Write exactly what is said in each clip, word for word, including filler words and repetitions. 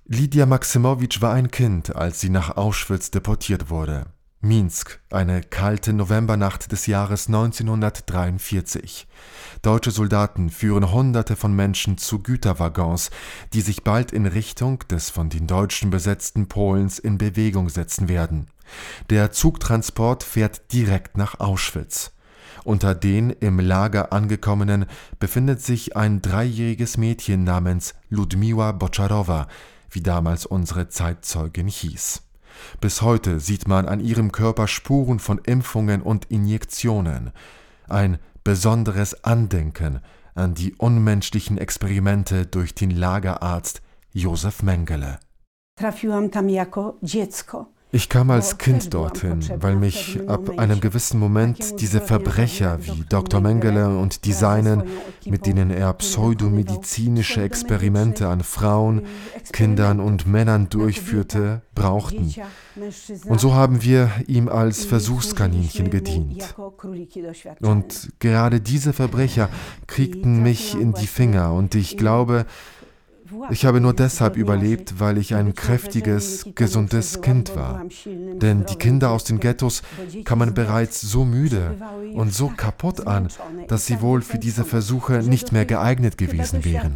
Lidia Maximowitsch war ein Kind, als sie nach Auschwitz deportiert wurde. Minsk, eine kalte Novembernacht des Jahres neunzehnhundertdreiundvierzig. Deutsche Soldaten führen Hunderte von Menschen zu Güterwaggons, die sich bald in Richtung des von den Deutschen besetzten Polens in Bewegung setzen werden. Der Zugtransport fährt direkt nach Auschwitz. Unter den im Lager Angekommenen befindet sich ein dreijähriges Mädchen namens Ludmiła Boczarowa, wie damals unsere Zeitzeugin hieß. Bis heute sieht man an ihrem Körper Spuren von Impfungen und Injektionen. Ein besonderes Andenken an die unmenschlichen Experimente durch den Lagerarzt Józef Mengele. Trafiłam tam jako dziecko. Ich kam als Kind dorthin, weil mich ab einem gewissen Moment diese Verbrecher wie Doktor Mengele und die Seinen, mit denen er pseudomedizinische Experimente an Frauen, Kindern und Männern durchführte, brauchten. Und so haben wir ihm als Versuchskaninchen gedient. Und gerade diese Verbrecher kriegten mich in die Finger und ich glaube, ich habe nur deshalb überlebt, weil ich ein kräftiges, gesundes Kind war. Denn die Kinder aus den Ghettos kamen bereits so müde und so kaputt an, dass sie wohl für diese Versuche nicht mehr geeignet gewesen wären.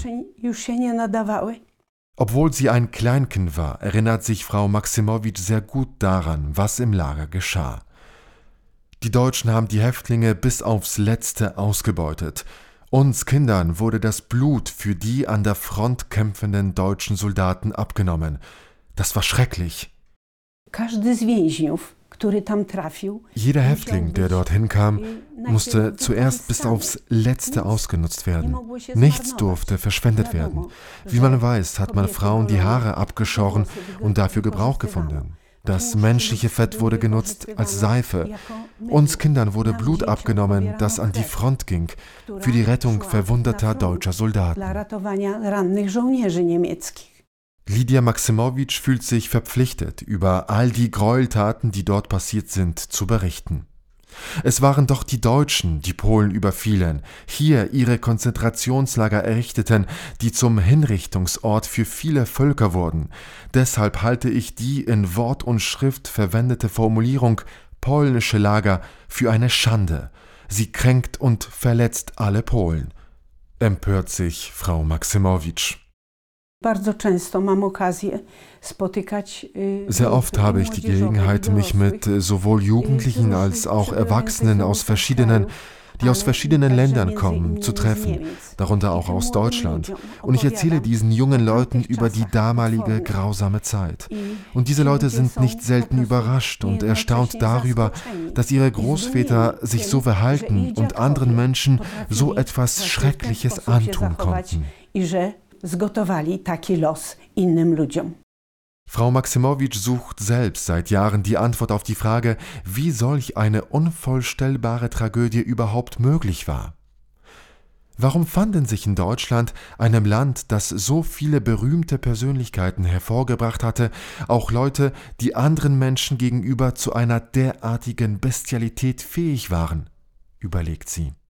Obwohl sie ein Kleinkind war, erinnert sich Frau Maximowitsch sehr gut daran, was im Lager geschah. Die Deutschen haben die Häftlinge bis aufs Letzte ausgebeutet. Uns Kindern wurde das Blut für die an der Front kämpfenden deutschen Soldaten abgenommen. Das war schrecklich. Jeder Häftling, der dorthin kam, musste zuerst bis aufs Letzte ausgenutzt werden. Nichts durfte verschwendet werden. Wie man weiß, hat man Frauen die Haare abgeschoren und dafür Gebrauch gefunden. Das menschliche Fett wurde genutzt als Seife. Uns Kindern wurde Blut abgenommen, das an die Front ging, für die Rettung verwundeter deutscher Soldaten. Lidia Maximowitsch fühlt sich verpflichtet, über all die Gräueltaten, die dort passiert sind, zu berichten. Es waren doch die Deutschen, die Polen überfielen, hier ihre Konzentrationslager errichteten, die zum Hinrichtungsort für viele Völker wurden. Deshalb halte ich die in Wort und Schrift verwendete Formulierung polnische Lager für eine Schande. Sie kränkt und verletzt alle Polen, empört sich Frau Maximowitsch. Sehr oft habe ich die Gelegenheit, mich mit sowohl Jugendlichen als auch Erwachsenen aus verschiedenen, die aus verschiedenen Ländern kommen, zu treffen, darunter auch aus Deutschland. Und ich erzähle diesen jungen Leuten über die damalige grausame Zeit. Und diese Leute sind nicht selten überrascht und erstaunt darüber, dass ihre Großväter sich so verhalten und anderen Menschen so etwas Schreckliches antun konnten. Zgotowali taki los innym ludziom. Frau Maximowitsch sucht selbst seit Jahren die Antwort auf die Frage, wie solch eine unvorstellbare Tragödie überhaupt möglich war. Warum fanden sich in Deutschland, einem Land, das so viele berühmte Persönlichkeiten hervorgebracht hatte, auch Leute, die anderen Menschen gegenüber zu einer derartigen Bestialität fähig waren? Überlegt sie.